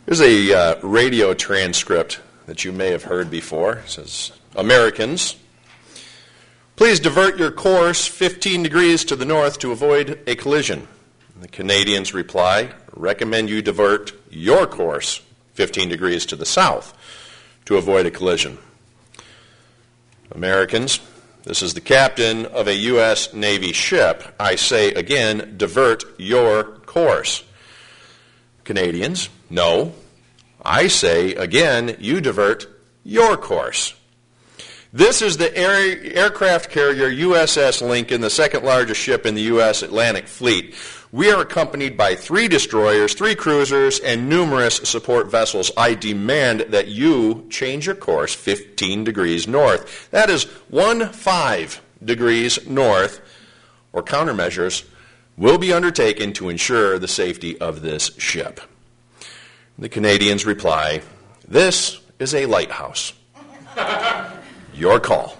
Here's a radio transcript that you may have heard before. It says, Americans, please divert your course 15 degrees to the north to avoid a collision. And the Canadians reply, recommend you divert your course 15 degrees to the south to avoid a collision. Americans, this is the captain of a U.S. Navy ship. I say again, divert your course. Canadians, no. I say again, you divert your course. This is the aircraft carrier USS Lincoln, the second largest ship in the U.S. Atlantic Fleet. We are accompanied by 3 destroyers, 3 cruisers, and numerous support vessels. I demand that you change your course 15 degrees north. That is 15 degrees north, or countermeasures will be undertaken to ensure the safety of this ship. The Canadians reply, this is a lighthouse. Your call.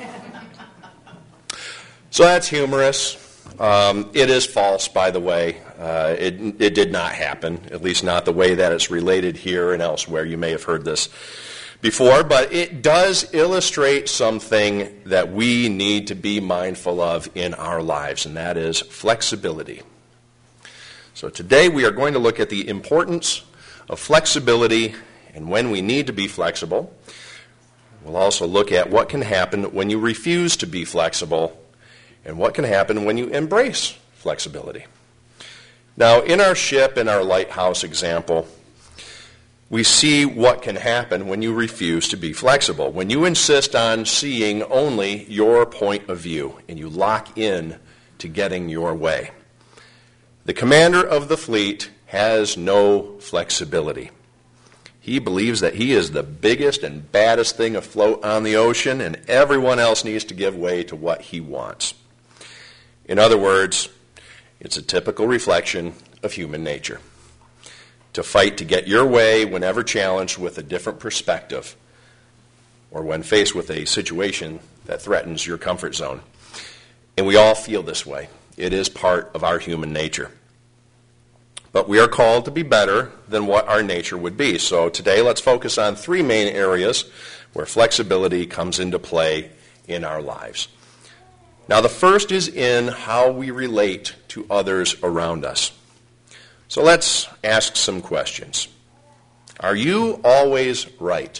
So that's humorous. It is false, by the way. It did not happen, at least not the way that it's related here and elsewhere. You may have heard this before, but it does illustrate something that we need to be mindful of in our lives, and that is flexibility. So today we are going to look at the importance of flexibility and when we need to be flexible. We'll also look at what can happen when you refuse to be flexible and what can happen when you embrace flexibility. Now, in our ship, in our lighthouse example, we see what can happen when you refuse to be flexible, when you insist on seeing only your point of view and you lock in to getting your way. The commander of the fleet has no flexibility. He believes that he is the biggest and baddest thing afloat on the ocean, and everyone else needs to give way to what he wants. In other words, it's a typical reflection of human nature. To fight to get your way whenever challenged with a different perspective, or when faced with a situation that threatens your comfort zone. And we all feel this way. It is part of our human nature. But we are called to be better than what our nature would be. So today let's focus on 3 main areas where flexibility comes into play in our lives. Now the first is in how we relate to others around us. So let's ask some questions. Are you always right?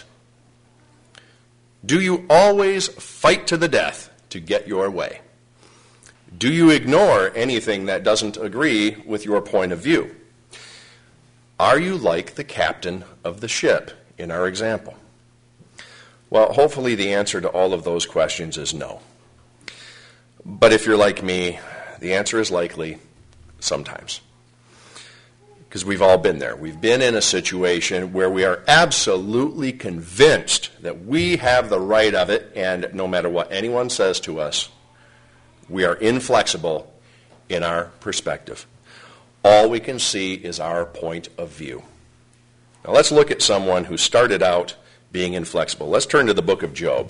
Do you always fight to the death to get your way? Do you ignore anything that doesn't agree with your point of view? Are you like the captain of the ship in our example? Well, hopefully the answer to all of those questions is no. But if you're like me, the answer is likely sometimes. Because we've all been there. We've been in a situation where we are absolutely convinced that we have the right of it, and no matter what anyone says to us, we are inflexible in our perspective. All we can see is our point of view. Now let's look at someone who started out being inflexible. Let's turn to the book of Job.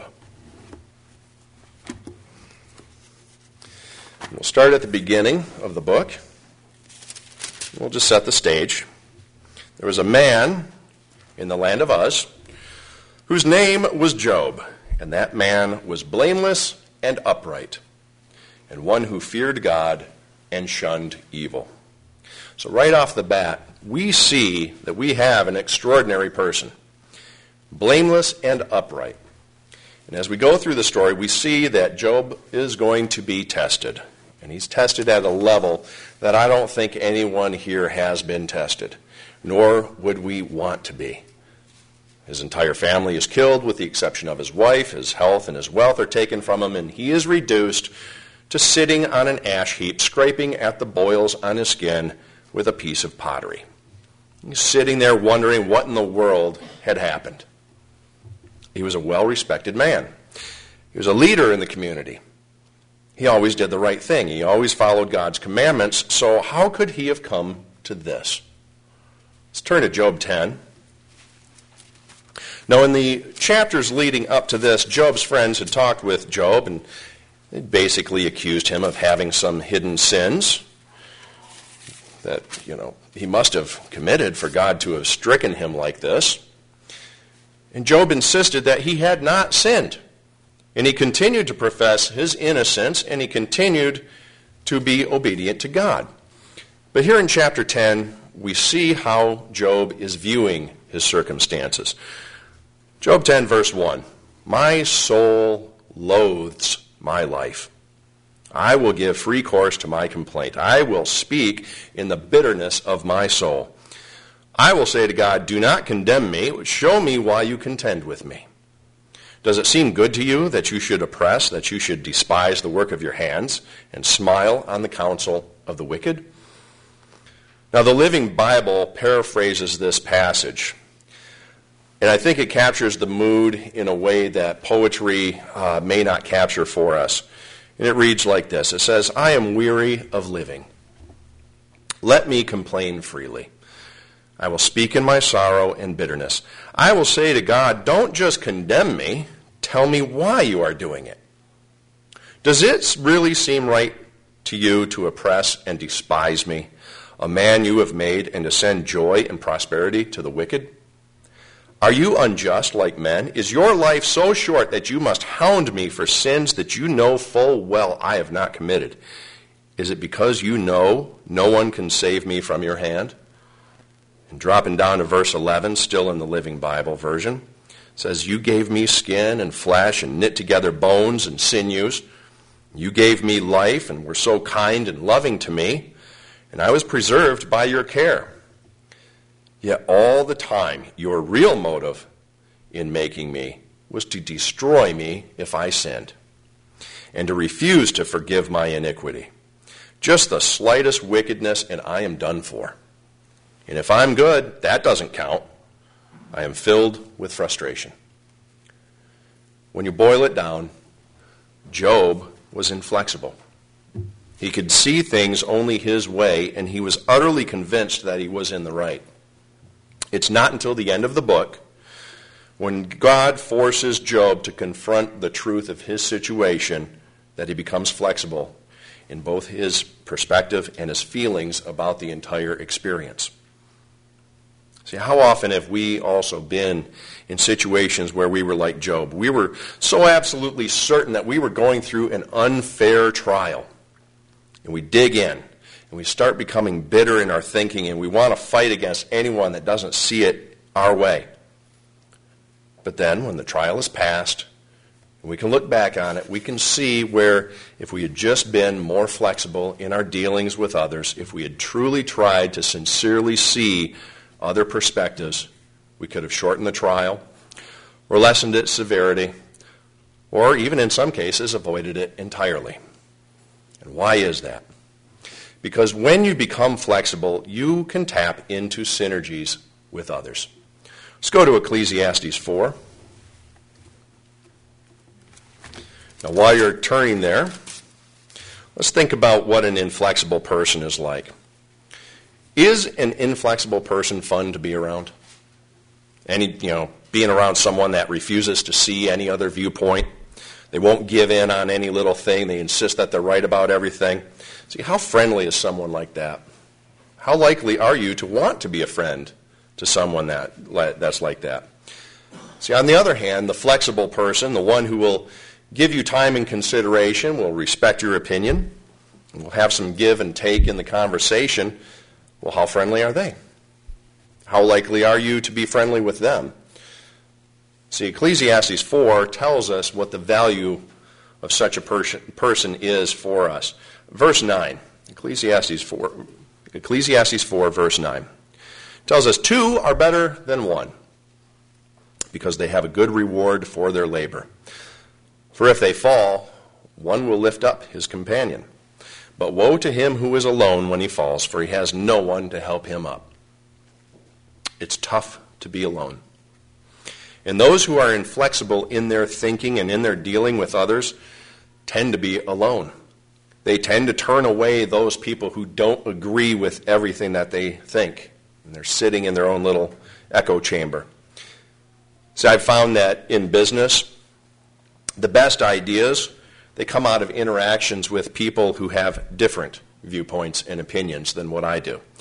We'll start at the beginning of the book. We'll just set the stage. There was a man in the land of Uz whose name was Job, and that man was blameless and upright, and one who feared God and shunned evil. So right off the bat, we see that we have an extraordinary person, blameless and upright. And as we go through the story, we see that Job is going to be tested. And he's tested at a level that I don't think anyone here has been tested, nor would we want to be. His entire family is killed with the exception of his wife. His health and his wealth are taken from him, and he is reduced to sitting on an ash heap, scraping at the boils on his skin with a piece of pottery. He's sitting there wondering what in the world had happened. He was a well-respected man. He was a leader in the community. He always did the right thing. He always followed God's commandments. So how could he have come to this? Let's turn to Job 10. Now, in the chapters leading up to this, Job's friends had talked with Job, and they basically accused him of having some hidden sins that, he must have committed for God to have stricken him like this. And Job insisted that he had not sinned. And he continued to profess his innocence, and he continued to be obedient to God. But here in chapter 10, we see how Job is viewing his circumstances. Job 10, verse 1, "My soul loathes my life. I will give free course to my complaint. I will speak in the bitterness of my soul. I will say to God, do not condemn me. Show me why you contend with me. Does it seem good to you that you should oppress, that you should despise the work of your hands, and smile on the counsel of the wicked?" Now, the Living Bible paraphrases this passage, and I think it captures the mood in a way that poetry may not capture for us. And it reads like this. It says, "I am weary of living. Let me complain freely. I will speak in my sorrow and bitterness. I will say to God, don't just condemn me. Tell me why you are doing it. Does it really seem right to you to oppress and despise me, a man you have made, and to send joy and prosperity to the wicked? Are you unjust like men? Is your life so short that you must hound me for sins that you know full well I have not committed? Is it because you know no one can save me from your hand?" And dropping down to verse 11, still in the Living Bible version, it says, "You gave me skin and flesh and knit together bones and sinews. You gave me life and were so kind and loving to me, and I was preserved by your care. Yet all the time, your real motive in making me was to destroy me if I sinned, and to refuse to forgive my iniquity. Just the slightest wickedness, and I am done for. And if I'm good, that doesn't count. I am filled with frustration." When you boil it down, Job was inflexible. He could see things only his way, and he was utterly convinced that he was in the right. It's not until the end of the book, when God forces Job to confront the truth of his situation, that he becomes flexible in both his perspective and his feelings about the entire experience. See, how often have we also been in situations where we were like Job? We were so absolutely certain that we were going through an unfair trial. And we dig in, and we start becoming bitter in our thinking, and we want to fight against anyone that doesn't see it our way. But then, when the trial is past, and we can look back on it, we can see where if we had just been more flexible in our dealings with others, if we had truly tried to sincerely see other perspectives, we could have shortened the trial, or lessened its severity, or even in some cases avoided it entirely. And why is that? Because when you become flexible, you can tap into synergies with others. Let's go to Ecclesiastes 4. Now, while you're turning there, let's think about what an inflexible person is like. Is an inflexible person fun to be around? Being around someone that refuses to see any other viewpoint. They won't give in on any little thing. They insist that they're right about everything. See, how friendly is someone like that? How likely are you to want to be a friend to someone that's like that? See, on the other hand, the flexible person, the one who will give you time and consideration, will respect your opinion, and will have some give and take in the conversation, well, how friendly are they? How likely are you to be friendly with them? See, Ecclesiastes 4 tells us what the value of such a person is for us. Verse 9, Ecclesiastes 4, verse 9, tells us, 2 are better than 1, because they have a good reward for their labor. For if they fall, one will lift up his companion. But woe to him who is alone when he falls, for he has no one to help him up. It's tough to be alone. And those who are inflexible in their thinking and in their dealing with others tend to be alone. They tend to turn away those people who don't agree with everything that they think. And they're sitting in their own little echo chamber. So I've found that in business, the best ideas, they come out of interactions with people who have different viewpoints and opinions than what I do.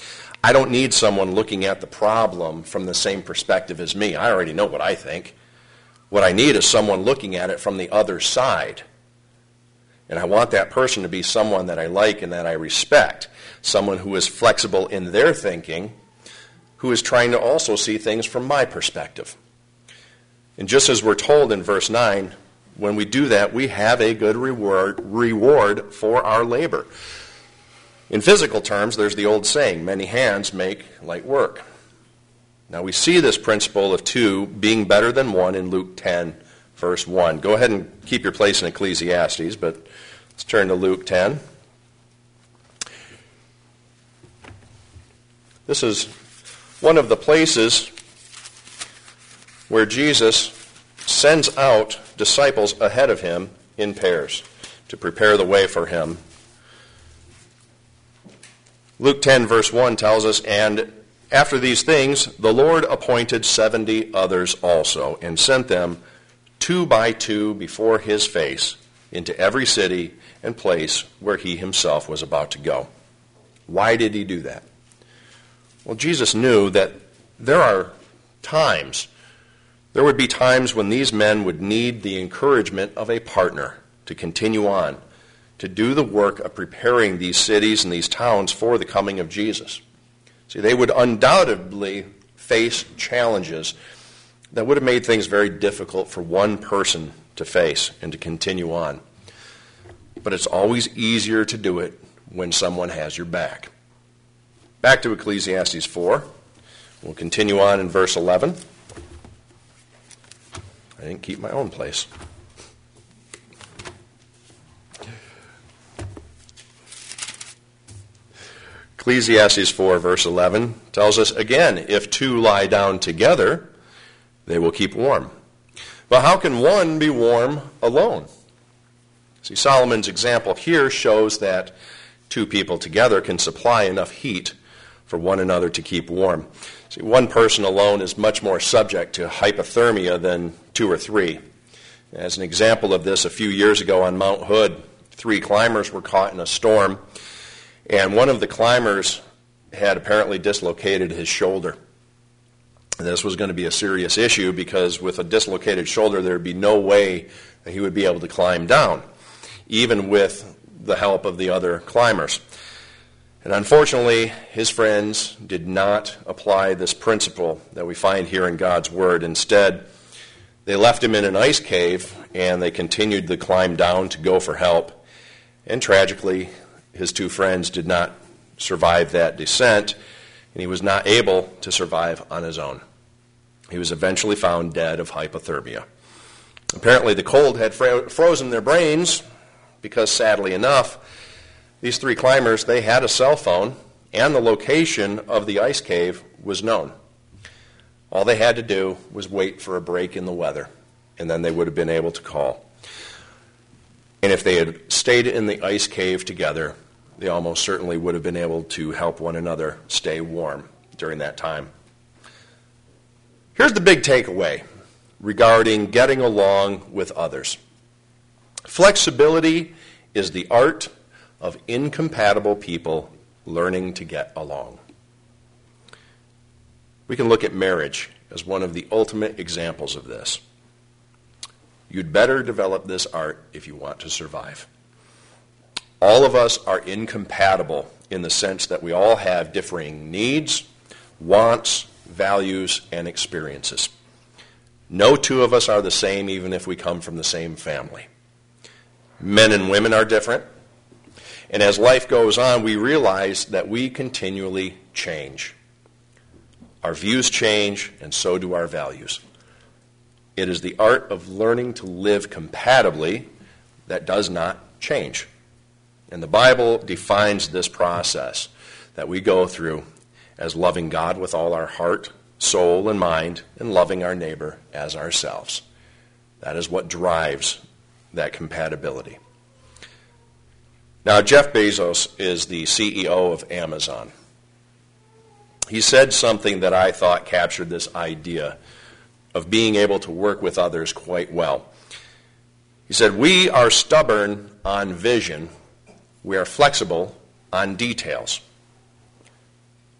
I don't need someone looking at the problem from the same perspective as me. I already know what I think. What I need is someone looking at it from the other side. And I want that person to be someone that I like and that I respect, someone who is flexible in their thinking, who is trying to also see things from my perspective. And just as we're told in verse 9, when we do that, we have a good reward for our labor. In physical terms, there's the old saying, many hands make light work. Now we see this principle of two being better than one in Luke 10, verse 1. Go ahead and keep your place in Ecclesiastes, but let's turn to Luke 10. This is one of the places where Jesus sends out disciples ahead of him in pairs to prepare the way for him. Luke 10, verse 1 tells us, "And after these things, the Lord appointed 70 others also, and sent them 2 by 2 before his face into every city and place where he himself was about to go." Why did he do that? Well, Jesus knew that there would be times when these men would need the encouragement of a partner to continue on, to do the work of preparing these cities and these towns for the coming of Jesus. See, they would undoubtedly face challenges that would have made things very difficult for one person to face and to continue on. But it's always easier to do it when someone has your back. Back to Ecclesiastes 4. We'll continue on in verse 11. I didn't keep my own place. Ecclesiastes 4, verse 11 tells us, "Again, if 2 lie down together, they will keep warm. But how can one be warm alone?" See, Solomon's example here shows that 2 people together can supply enough heat for one another to keep warm. See, one person alone is much more subject to hypothermia than 2 or 3. As an example of this, a few years ago on Mount Hood, 3 climbers were caught in a storm, and one of the climbers had apparently dislocated his shoulder. And this was going to be a serious issue because with a dislocated shoulder, there would be no way that he would be able to climb down, even with the help of the other climbers. And unfortunately, his friends did not apply this principle that we find here in God's Word. Instead, they left him in an ice cave, and they continued the climb down to go for help. And tragically, his 2 friends did not survive that descent, and he was not able to survive on his own. He was eventually found dead of hypothermia. Apparently, the cold had frozen their brains because, sadly enough, these 3 climbers, they had a cell phone, and the location of the ice cave was known. All they had to do was wait for a break in the weather, and then they would have been able to call. And if they had stayed in the ice cave together, they almost certainly would have been able to help one another stay warm during that time. Here's the big takeaway regarding getting along with others. Flexibility is the art of incompatible people learning to get along. We can look at marriage as one of the ultimate examples of this. You'd better develop this art if you want to survive. All of us are incompatible in the sense that we all have differing needs, wants, values, and experiences. No 2 of us are the same, even if we come from the same family. Men and women are different. And as life goes on, we realize that we continually change. Our views change, and so do our values. It is the art of learning to live compatibly that does not change. And the Bible defines this process that we go through as loving God with all our heart, soul, and mind, and loving our neighbor as ourselves. That is what drives that compatibility. Now, Jeff Bezos is the CEO of Amazon. He said something that I thought captured this idea of being able to work with others quite well. He said, "We are stubborn on vision. We are flexible on details."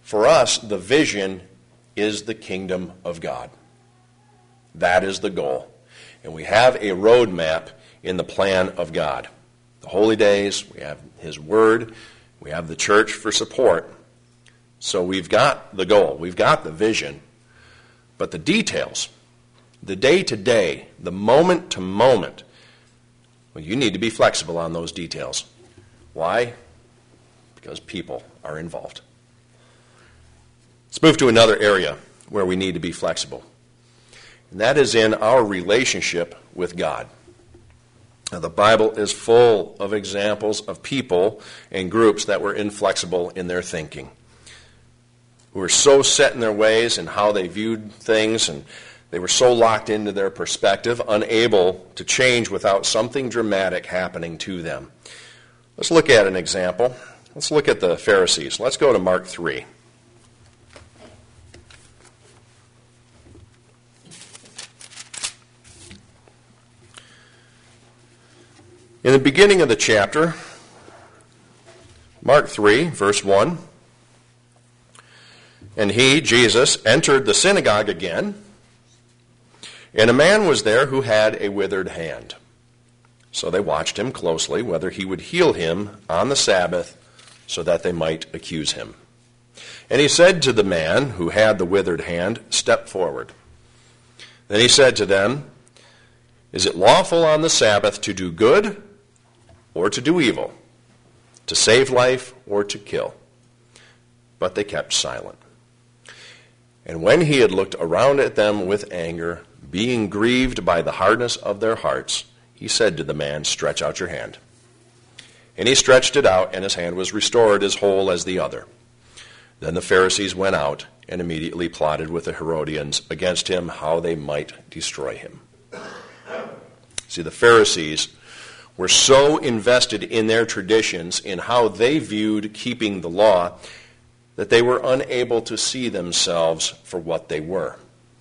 For us, the vision is the kingdom of God. That is the goal. And we have a roadmap in the plan of God. The holy days, we have His Word, we have the church for support. So we've got the goal, we've got the vision, but the details, the day-to-day, the moment-to-moment, well, you need to be flexible on those details. Why? Because people are involved. Let's move to another area where we need to be flexible, and that is in our relationship with God. Now, the Bible is full of examples of people and groups that were inflexible in their thinking, who were so set in their ways and how they viewed things, and they were so locked into their perspective, unable to change without something dramatic happening to them. Let's look at an example. Let's look at the Pharisees. Let's go to Mark 3. In the beginning of the chapter, Mark 3, verse 1, and he, Jesus, entered the synagogue again, and a man was there who had a withered hand. So they watched him closely, whether he would heal him on the Sabbath, so that they might accuse him. And he said to the man who had the withered hand, "Step forward." Then he said to them, "Is it lawful on the Sabbath to do good or to do evil, to save life or to kill?" But they kept silent. And when he had looked around at them with anger, being grieved by the hardness of their hearts, he said to the man, "Stretch out your hand." And he stretched it out, and his hand was restored as whole as the other. Then the Pharisees went out and immediately plotted with the Herodians against him how they might destroy him. See, the Pharisees were so invested in their traditions, in how they viewed keeping the law, that they were unable to see themselves for what they were.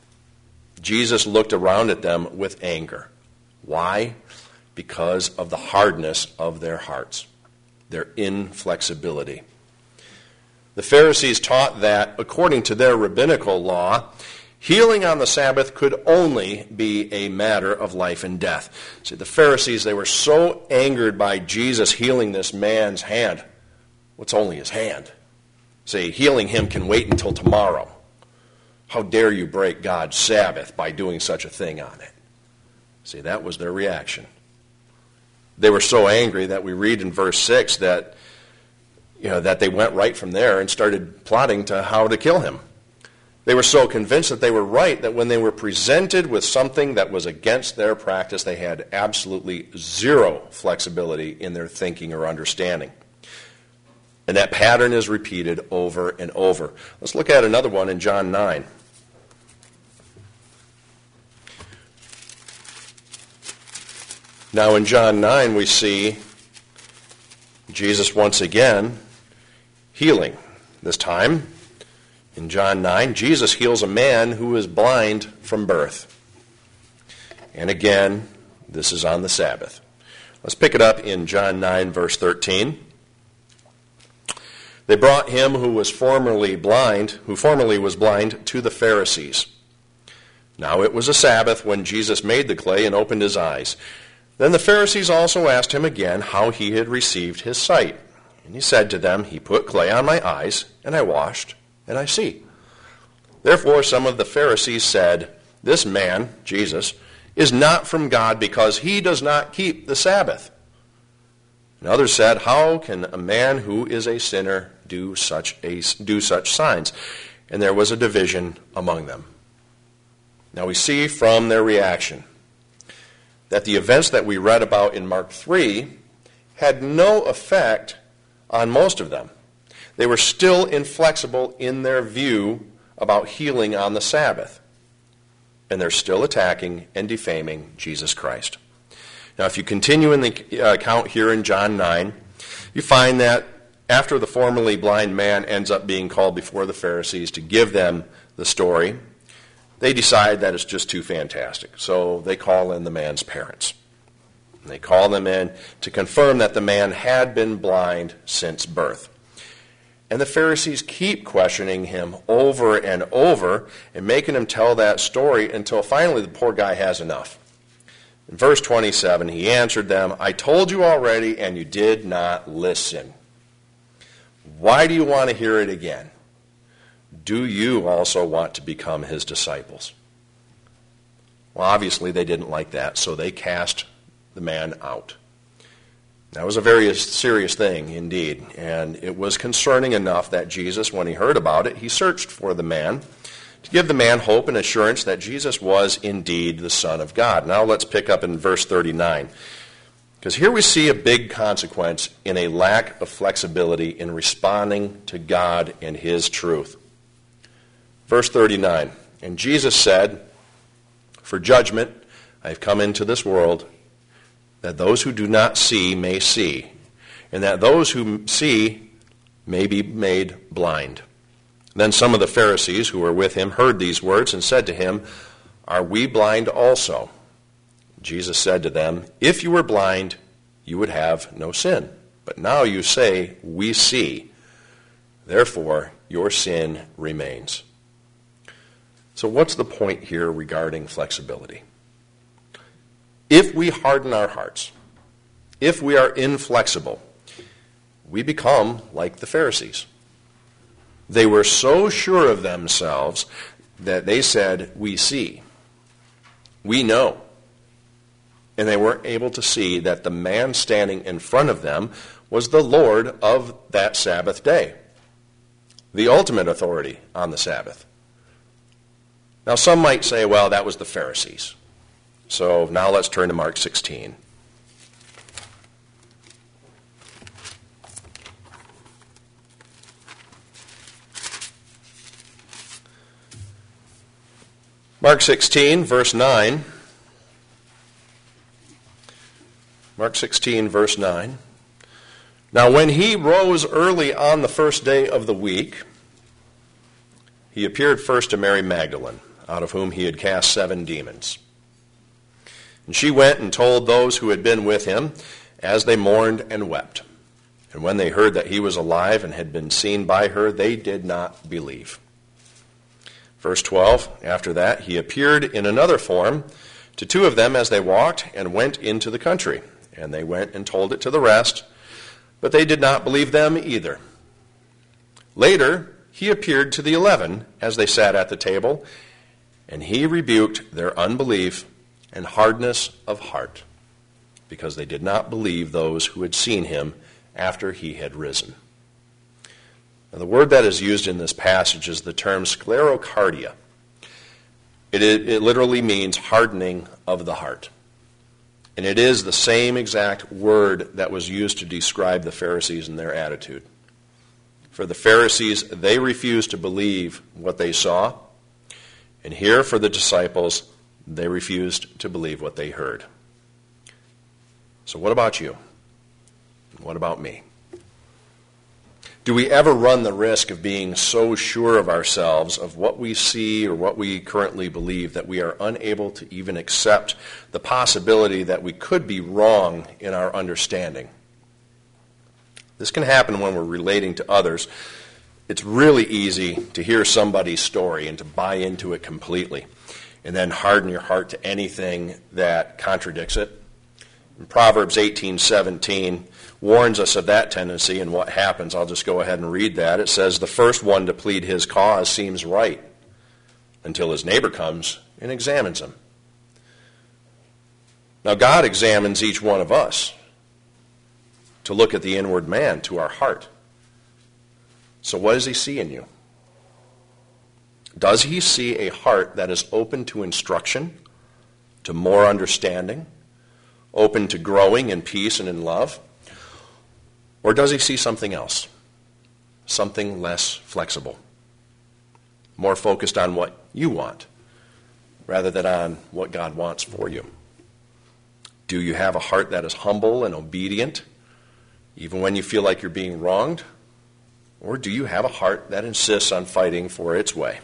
Jesus looked around at them with anger. Why? Because of the hardness of their hearts, their inflexibility. The Pharisees taught that, according to their rabbinical law, healing on the Sabbath could only be a matter of life and death. See, the Pharisees, they were so angered by Jesus healing this man's hand. What's only his hand? Say, healing him can wait until tomorrow. How dare you break God's Sabbath by doing such a thing on it? See, that was their reaction. They were so angry that we read in verse 6 that, that they went right from there and started plotting to how to kill him. They were so convinced that they were right that when they were presented with something that was against their practice, they had absolutely zero flexibility in their thinking or understanding. And that pattern is repeated over and over. Let's look at another one in John 9. Now in John 9 we see Jesus once again healing. This time, in John 9, Jesus heals a man who is blind from birth. And again, this is on the Sabbath. Let's pick it up in John 9, verse 13. They brought him who was formerly was blind, to the Pharisees. Now it was a Sabbath when Jesus made the clay and opened his eyes. Then the Pharisees also asked him again how he had received his sight. And he said to them, "He put clay on my eyes, and I washed, and I see." Therefore some of the Pharisees said, "This man," Jesus, "is not from God, because he does not keep the Sabbath." And others said, "How can a man who is a sinner do such signs?" And there was a division among them. Now we see from their reaction that the events that we read about in Mark 3 had no effect on most of them. They were still inflexible in their view about healing on the Sabbath. And they're still attacking and defaming Jesus Christ. Now, if you continue in the account here in John 9, you find that after the formerly blind man ends up being called before the Pharisees to give them the story, they decide that it's just too fantastic. So they call in the man's parents. And they call them in to confirm that the man had been blind since birth. And the Pharisees keep questioning him over and over and making him tell that story until finally the poor guy has enough. In verse 27, he answered them, "I told you already, and you did not listen. Why do you want to hear it again? Do you also want to become his disciples?" Well, obviously they didn't like that, so they cast the man out. That was a very serious thing indeed, and it was concerning enough that Jesus, when he heard about it, he searched for the man to give the man hope and assurance that Jesus was indeed the Son of God. Now let's pick up in verse 39, because here we see a big consequence in a lack of flexibility in responding to God and his truth. Verse 39, "And Jesus said, 'For judgment I have come into this world, that those who do not see may see, and that those who see may be made blind.' Then some of the Pharisees who were with him heard these words and said to him, 'Are we blind also?' Jesus said to them, 'If you were blind, you would have no sin. But now you say, we see. Therefore, your sin remains.'" So what's the point here regarding flexibility? If we harden our hearts, if we are inflexible, we become like the Pharisees. They were so sure of themselves that they said, "We see. We know." And they weren't able to see that the man standing in front of them was the Lord of that Sabbath day, the ultimate authority on the Sabbath. Now some might say, well, that was the Pharisees. So now let's turn to Mark 16. Mark 16, verse 9. Mark 16, verse 9. "Now when he rose early on the first day of the week, he appeared first to Mary Magdalene, out of whom he had cast 7 demons. And she went and told those who had been with him, as they mourned and wept. And when they heard that he was alive and had been seen by her, they did not believe." Verse 12, "After that he appeared in another form to 2 of them as they walked, and went into the country. And they went and told it to the rest, but they did not believe them either. Later he appeared to the 11 as they sat at the table, and he rebuked their unbelief and hardness of heart, because they did not believe those who had seen him after he had risen." Now, the word that is used in this passage is the term sclerocardia. It literally means hardening of the heart. And it is the same exact word that was used to describe the Pharisees and their attitude. For the Pharisees, they refused to believe what they saw. And here for the disciples, they refused to believe what they heard. So what about you? What about me? Do we ever run the risk of being so sure of ourselves, of what we see or what we currently believe, that we are unable to even accept the possibility that we could be wrong in our understanding? This can happen when we're relating to others. It's really easy to hear somebody's story and to buy into it completely, and then harden your heart to anything that contradicts it. In Proverbs 18:17 warns us of that tendency and what happens. I'll just go ahead and read that. It says, "The first one to plead his cause seems right, until his neighbor comes and examines him." Now God examines each one of us to look at the inward man, to our heart. So what does he see in you? Does he see a heart that is open to instruction, to more understanding, open to growing in peace and in love? Or does he see something else, something less flexible, more focused on what you want rather than on what God wants for you? Do you have a heart that is humble and obedient, even when you feel like you're being wronged? Or do you have a heart that insists on fighting for its way?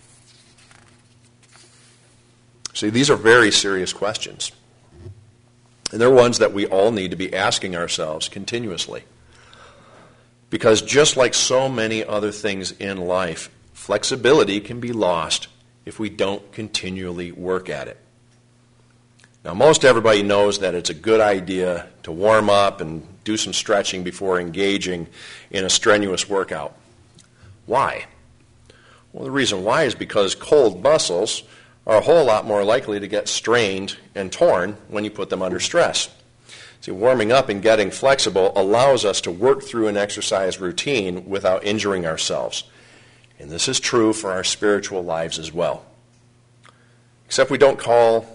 See, these are very serious questions. And they're ones that we all need to be asking ourselves continuously. Because just like so many other things in life, flexibility can be lost if we don't continually work at it. Now, most everybody knows that it's a good idea to warm up and do some stretching before engaging in a strenuous workout. Why? Well, the reason why is because cold muscles are a whole lot more likely to get strained and torn when you put them under stress. See, warming up and getting flexible allows us to work through an exercise routine without injuring ourselves. And this is true for our spiritual lives as well. Except we don't call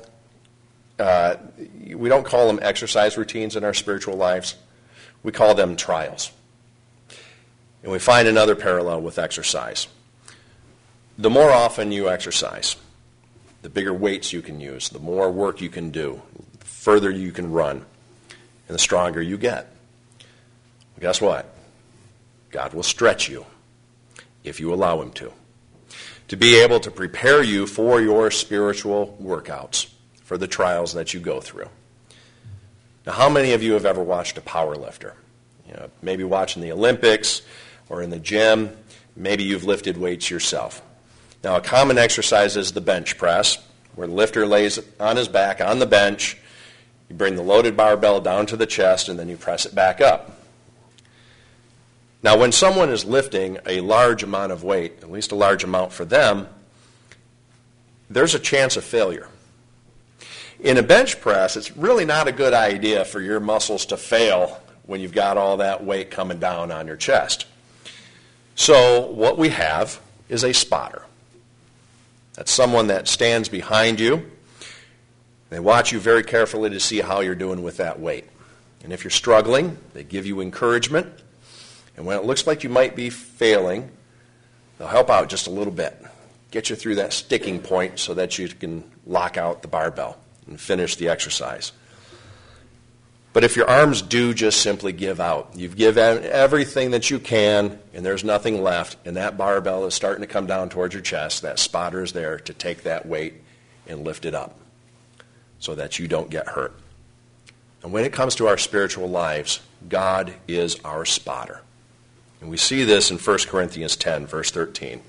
them exercise routines in our spiritual lives. We call them trials. And we find another parallel with exercise. The more often you exercise, the bigger weights you can use, the more work you can do, the further you can run, and the stronger you get. Well, guess what? God will stretch you if you allow Him to be able to prepare you for your spiritual workouts, for the trials that you go through. Now, how many of you have ever watched a power lifter? Maybe watching the Olympics or in the gym. Maybe you've lifted weights yourself. Now, a common exercise is the bench press, where the lifter lays on his back on the bench. You bring the loaded barbell down to the chest, and then you press it back up. Now, when someone is lifting a large amount of weight, at least a large amount for them, there's a chance of failure. In a bench press, it's really not a good idea for your muscles to fail when you've got all that weight coming down on your chest. So what we have is a spotter. That's someone that stands behind you. They watch you very carefully to see how you're doing with that weight. And if you're struggling, they give you encouragement. And when it looks like you might be failing, they'll help out just a little bit. Get you through that sticking point so that you can lock out the barbell and finish the exercise. But if your arms do just simply give out, you've given everything that you can, and there's nothing left, and that barbell is starting to come down towards your chest, that spotter is there to take that weight and lift it up so that you don't get hurt. And when it comes to our spiritual lives, God is our spotter. And we see this in 1 Corinthians 10, verse 13.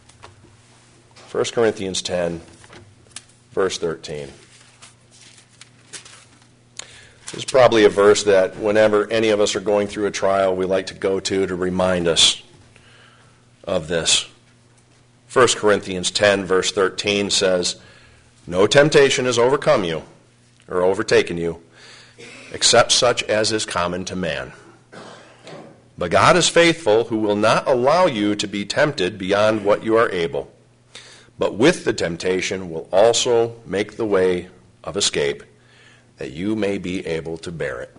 1 Corinthians 10, verse 13. This is probably a verse that whenever any of us are going through a trial, we like to go to remind us of this. 1 Corinthians 10, verse 13 says, "No temptation has overcome you, or overtaken you, except such as is common to man. But God is faithful, who will not allow you to be tempted beyond what you are able, but with the temptation will also make the way of escape, that you may be able to bear it."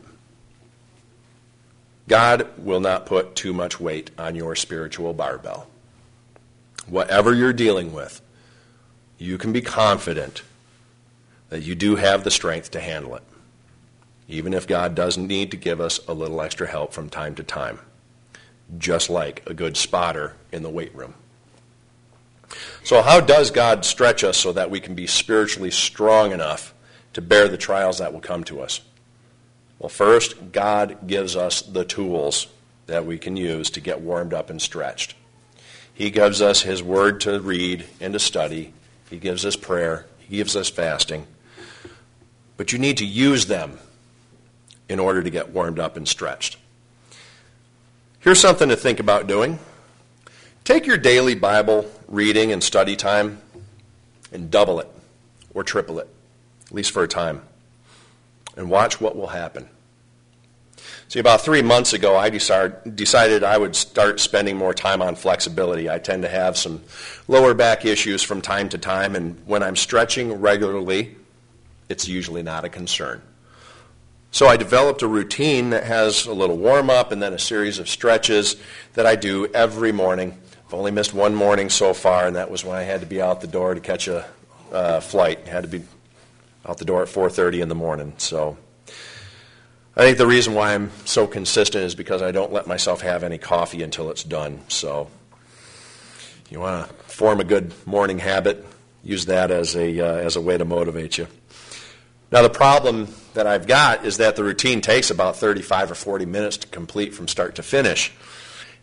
God will not put too much weight on your spiritual barbell. Whatever you're dealing with, you can be confident that you do have the strength to handle it, even if God does need to give us a little extra help from time to time, just like a good spotter in the weight room. So how does God stretch us so that we can be spiritually strong enough to bear the trials that will come to us? Well, first, God gives us the tools that we can use to get warmed up and stretched. He gives us His Word to read and to study. He gives us prayer. He gives us fasting. But you need to use them in order to get warmed up and stretched. Here's something to think about doing. Take your daily Bible reading and study time and double it or triple it, at least for a time, and watch what will happen. See, about 3 months ago, I decided I would start spending more time on flexibility. I tend to have some lower back issues from time to time, and when I'm stretching regularly, it's usually not a concern. So I developed a routine that has a little warm-up and then a series of stretches that I do every morning. I've only missed one morning so far, and that was when I had to be out the door to catch a flight. I had to be out the door at 4:30 in the morning. So I think the reason why I'm so consistent is because I don't let myself have any coffee until it's done. So you want to form a good morning habit, use that as a way to motivate you. Now, the problem that I've got is that the routine takes about 35 or 40 minutes to complete from start to finish.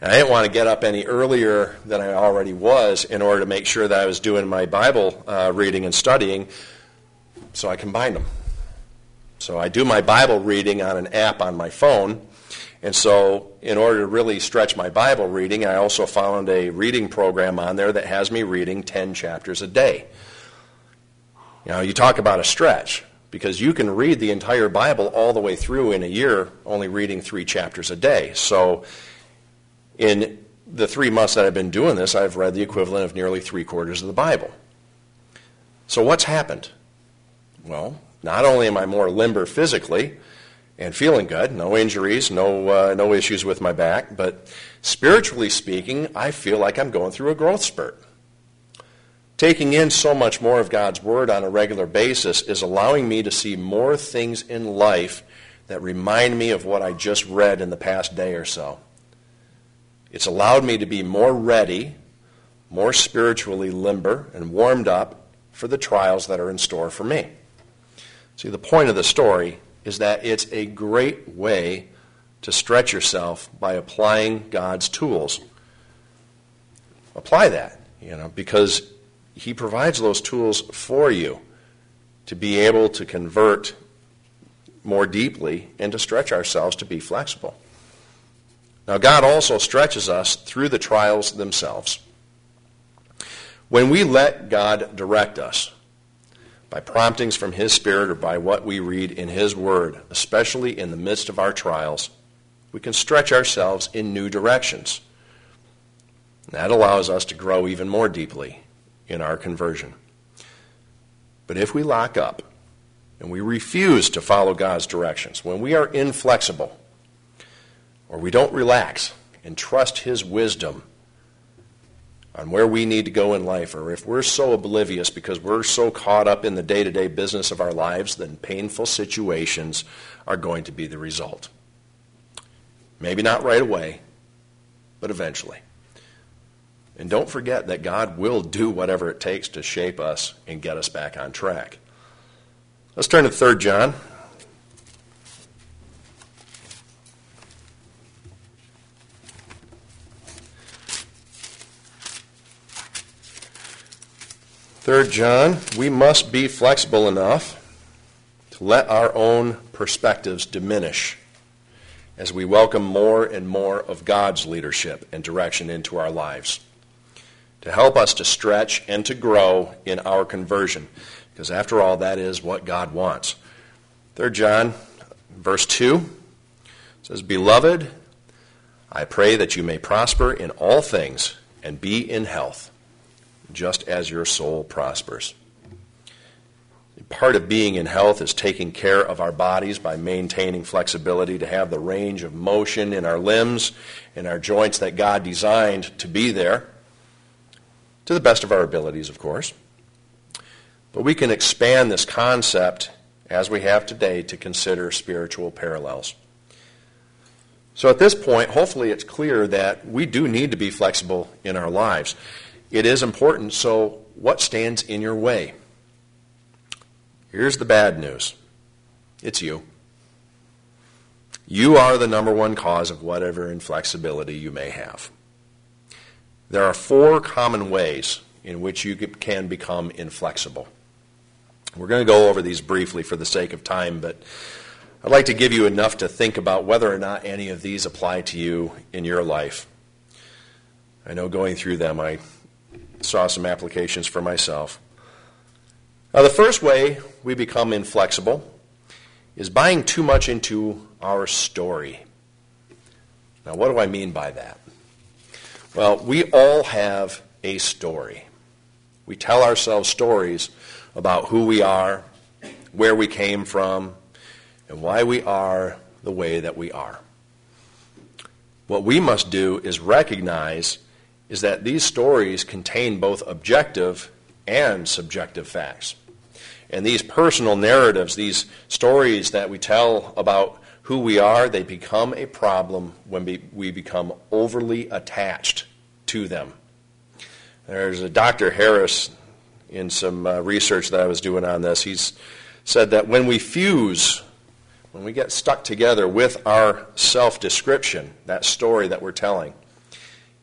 And I didn't want to get up any earlier than I already was in order to make sure that I was doing my Bible reading and studying, so I combined them. So I do my Bible reading on an app on my phone, and so in order to really stretch my Bible reading, I also found a reading program on there that has me reading 10 chapters a day. You know, you talk about a stretch, because you can read the entire Bible all the way through in a year, only reading 3 chapters a day. So in the 3 months that I've been doing this, I've read the equivalent of nearly 3/4 of the Bible. So what's happened? Well, not only am I more limber physically and feeling good, no injuries, no issues with my back, but spiritually speaking, I feel like I'm going through a growth spurt. Taking in so much more of God's Word on a regular basis is allowing me to see more things in life that remind me of what I just read in the past day or so. It's allowed me to be more ready, more spiritually limber, and warmed up for the trials that are in store for me. See, the point of the story is that it's a great way to stretch yourself by applying God's tools. Apply that, because He provides those tools for you to be able to convert more deeply and to stretch ourselves to be flexible. Now, God also stretches us through the trials themselves. When we let God direct us by promptings from His Spirit or by what we read in His Word, especially in the midst of our trials, we can stretch ourselves in new directions. That allows us to grow even more deeply in our conversion. But if we lock up and we refuse to follow God's directions, when we are inflexible, or we don't relax and trust His wisdom on where we need to go in life, or if we're so oblivious because we're so caught up in the day-to-day business of our lives, then painful situations are going to be the result. Maybe not right away, but eventually. And don't forget that God will do whatever it takes to shape us and get us back on track. Let's turn to 3 John. John, we must be flexible enough to let our own perspectives diminish as we welcome more and more of God's leadership and direction into our lives, to help us to stretch and to grow in our conversion, because after all, that is what God wants. 3 John, verse 2, says, "Beloved, I pray that you may prosper in all things and be in health, just as your soul prospers." Part of being in health is taking care of our bodies by maintaining flexibility to have the range of motion in our limbs and our joints that God designed to be there, to the best of our abilities, of course. But we can expand this concept, as we have today, to consider spiritual parallels. So at this point, hopefully it's clear that we do need to be flexible in our lives. It is important, so what stands in your way? Here's the bad news. It's you. You are the number one cause of whatever inflexibility you may have. There are 4 common ways in which you can become inflexible. We're going to go over these briefly for the sake of time, but I'd like to give you enough to think about whether or not any of these apply to you in your life. I know going through them, I saw some applications for myself. Now, the first way we become inflexible is buying too much into our story. Now, what do I mean by that? Well, we all have a story. We tell ourselves stories about who we are, where we came from, and why we are the way that we are. What we must do is recognize is that these stories contain both objective and subjective facts. And these personal narratives, these stories that we tell about who we are, they become a problem when we become overly attached to them. There's a Dr. Harris, in some research that I was doing on this, he's said that when we get stuck together with our self-description, that story that we're telling,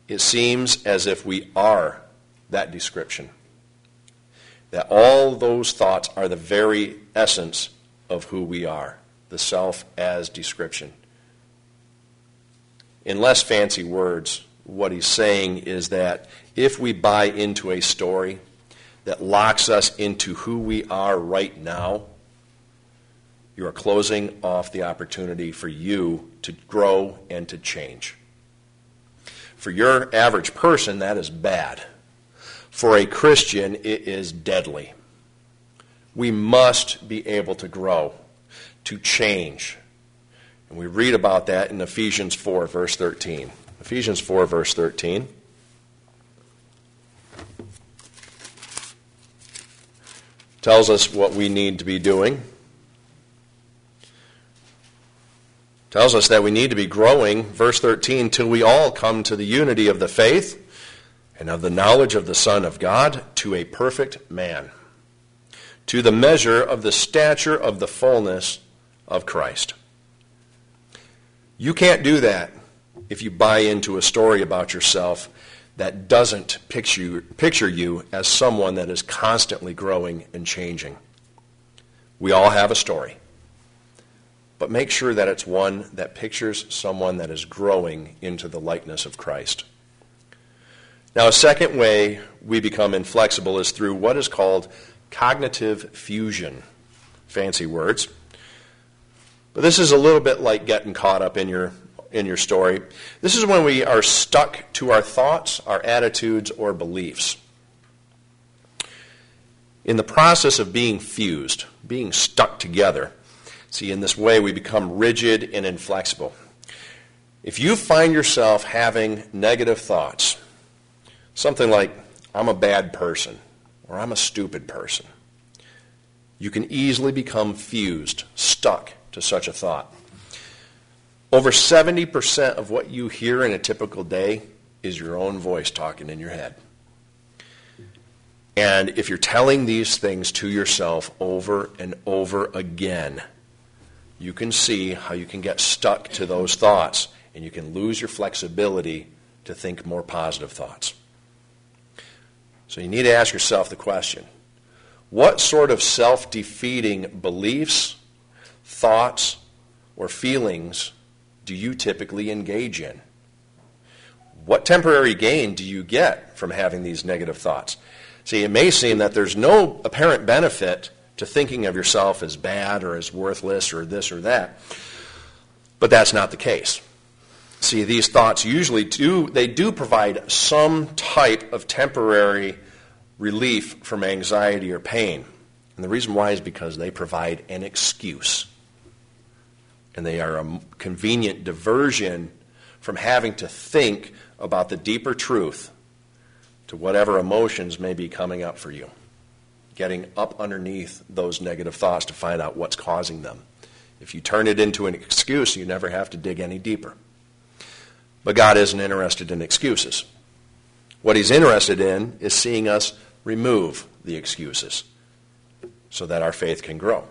it seems as if we are that description. That all those thoughts are the very essence of who we are, the self as description. In less fancy words, what he's saying is that if we buy into a story that locks us into who we are right now, you are closing off the opportunity for you to grow and to change. For your average person, that is bad. For a Christian, it is deadly. We must be able to grow, to change. And we read about that in Ephesians 4, verse 13. Ephesians 4, verse 13. Tells us what we need to be doing. Tells us that we need to be growing, verse 13, till we all come to the unity of the faith and of the knowledge of the Son of God, to a perfect man, to the measure of the stature of the fullness of Christ. You can't do that if you buy into a story about yourself that doesn't picture you as someone that is constantly growing and changing. We all have a story. But make sure that it's one that pictures someone that is growing into the likeness of Christ. Now, a second way we become inflexible is through what is called cognitive fusion. Fancy words. But this is a little bit like getting caught up in your story. This is when we are stuck to our thoughts, our attitudes, or beliefs. In the process of being fused, being stuck together, see, in this way we become rigid and inflexible. If you find yourself having negative thoughts, something like, I'm a bad person, or I'm a stupid person, you can easily become fused, stuck to such a thought. Over 70% of what you hear in a typical day is your own voice talking in your head. And if you're telling these things to yourself over and over again, you can see how you can get stuck to those thoughts, and you can lose your flexibility to think more positive thoughts. So you need to ask yourself the question, what sort of self-defeating beliefs, thoughts, or feelings do you typically engage in? What temporary gain do you get from having these negative thoughts? See, it may seem that there's no apparent benefit to thinking of yourself as bad or as worthless or this or that. But that's not the case. See, these thoughts usually do provide some type of temporary relief from anxiety or pain. And the reason why is because they provide an excuse. And they are a convenient diversion from having to think about the deeper truth to whatever emotions may be coming up for you. Getting up underneath those negative thoughts to find out what's causing them. If you turn it into an excuse, you never have to dig any deeper. But God isn't interested in excuses. What he's interested in is seeing us remove the excuses so that our faith can grow.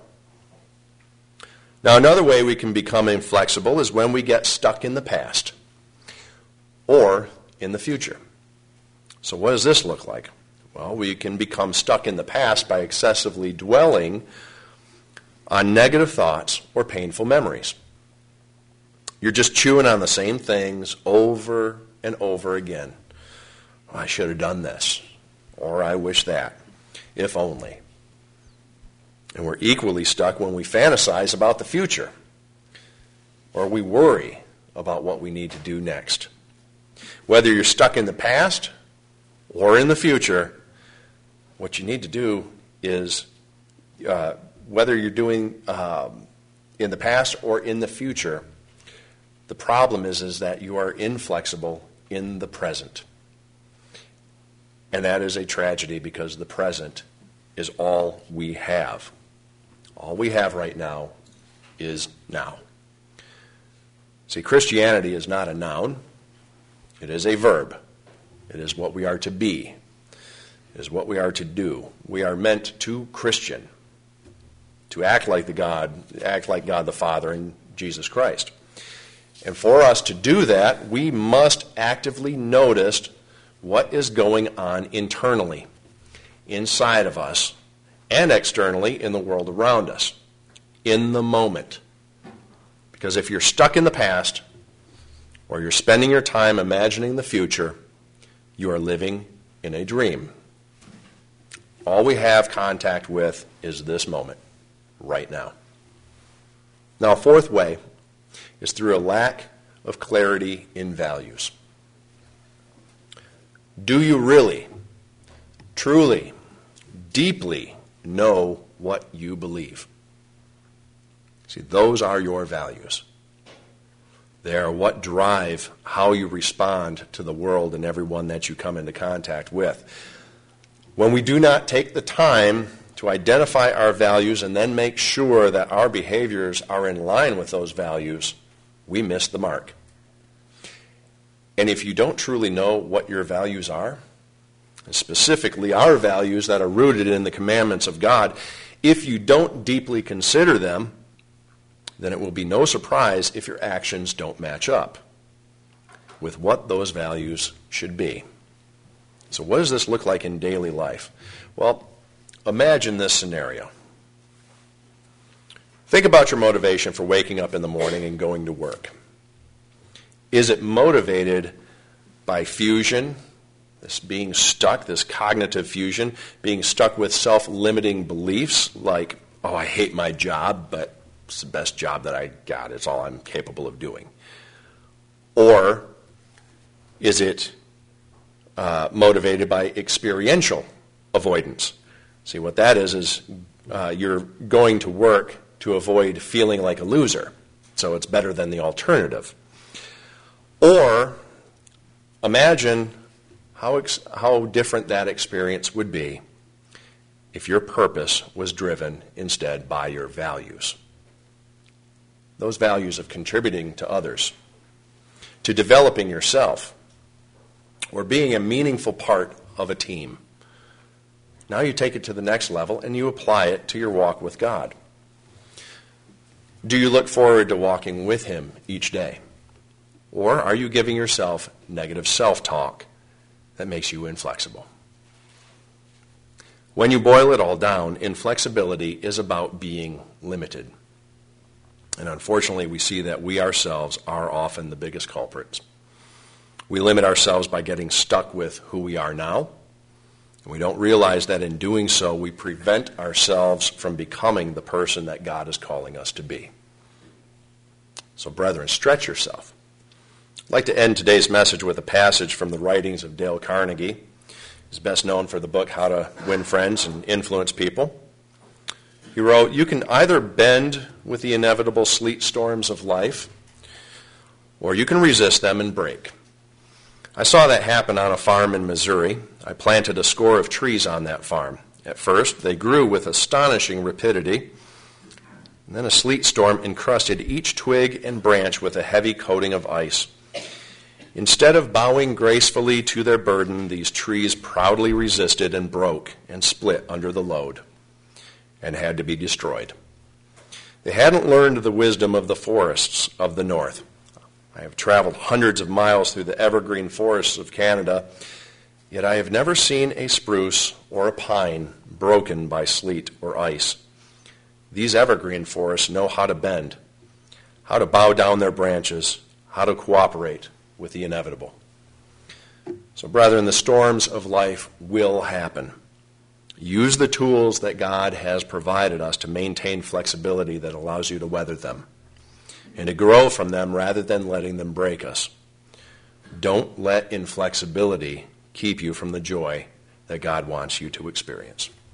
Now, another way we can become inflexible is when we get stuck in the past or in the future. So what does this look like? Well, we can become stuck in the past by excessively dwelling on negative thoughts or painful memories. You're just chewing on the same things over and over again. I should have done this, or I wish that, if only. And we're equally stuck when we fantasize about the future, or we worry about what we need to do next. Whether you're stuck in the past or in the future, what you need to do is, whether you're doing in the past or in the future, the problem is that you are inflexible in the present. And that is a tragedy because the present is all we have. All we have right now is now. See, Christianity is not a noun. It is a verb. It is what we are to be. It is what we are to do. We are meant to Christian, to act like God the Father and Jesus Christ. And for us to do that, we must actively notice what is going on internally, inside of us, and externally in the world around us, in the moment. Because if you're stuck in the past, or you're spending your time imagining the future, you are living in a dream. All we have contact with is this moment, right now. Now, a fourth way is through a lack of clarity in values. Do you really, truly, deeply know what you believe? See, those are your values. They are what drive how you respond to the world and everyone that you come into contact with. When we do not take the time to identify our values and then make sure that our behaviors are in line with those values, we miss the mark. And if you don't truly know what your values are, and specifically our values that are rooted in the commandments of God, if you don't deeply consider them, then it will be no surprise if your actions don't match up with what those values should be. So what does this look like in daily life? Well, imagine this scenario. Think about your motivation for waking up in the morning and going to work. Is it motivated by fusion, this being stuck, this cognitive fusion, being stuck with self-limiting beliefs like, oh, I hate my job, but it's the best job that I got. It's all I'm capable of doing. Or is it motivated by experiential avoidance? See, what that is you're going to work to avoid feeling like a loser. So it's better than the alternative. Or imagine how different that experience would be if your purpose was driven instead by your values. Those values of contributing to others, to developing yourself, or being a meaningful part of a team. Now you take it to the next level and you apply it to your walk with God. Do you look forward to walking with Him each day? Or are you giving yourself negative self-talk that makes you inflexible? When you boil it all down, inflexibility is about being limited. And unfortunately, we see that we ourselves are often the biggest culprits. We limit ourselves by getting stuck with who we are now. And we don't realize that in doing so, we prevent ourselves from becoming the person that God is calling us to be. So, brethren, stretch yourself. I'd like to end today's message with a passage from the writings of Dale Carnegie. He's best known for the book How to Win Friends and Influence People. He wrote, "You can either bend with the inevitable sleet storms of life, or you can resist them and break. I saw that happen on a farm in Missouri. I planted a score of trees on that farm. At first, they grew with astonishing rapidity, and then a sleet storm encrusted each twig and branch with a heavy coating of ice. Instead of bowing gracefully to their burden, these trees proudly resisted and broke and split under the load and had to be destroyed. They hadn't learned the wisdom of the forests of the north. I have traveled hundreds of miles through the evergreen forests of Canada, yet I have never seen a spruce or a pine broken by sleet or ice. These evergreen forests know how to bend, how to bow down their branches, how to cooperate with the inevitable." So, brethren, the storms of life will happen. Use the tools that God has provided us to maintain flexibility that allows you to weather them and to grow from them rather than letting them break us. Don't let inflexibility keep you from the joy that God wants you to experience.